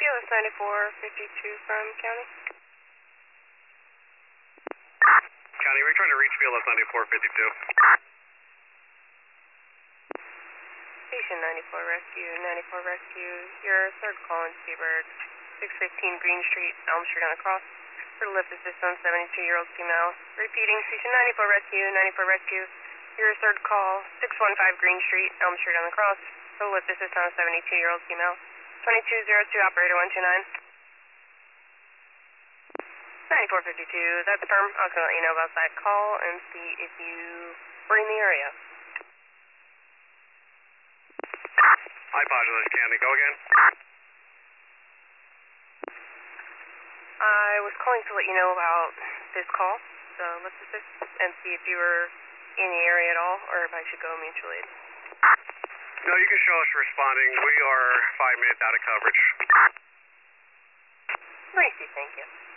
PLS 9452 from County. County, we're trying to reach PLS 9452. Station 94 Rescue, 94 Rescue, your third call in Seabird, 615 Green Street, Elm Street on the cross. For lift assist on 72-year-old female. Repeating, Station 94 Rescue, 94 Rescue, your third call, 615 Green Street, Elm Street on the cross. For lift assist on 72-year-old female. 2202, operator 129. 9452, that's firm. I was going to let you know about that call and see if you were in the area. I apologize, County. Go again. I was calling to let you know about this call, so let's assist and see if you were in the area at all, or if I should go mutual aid. No, you can show us responding. We are 5 minutes out of coverage. Gracie, thank you.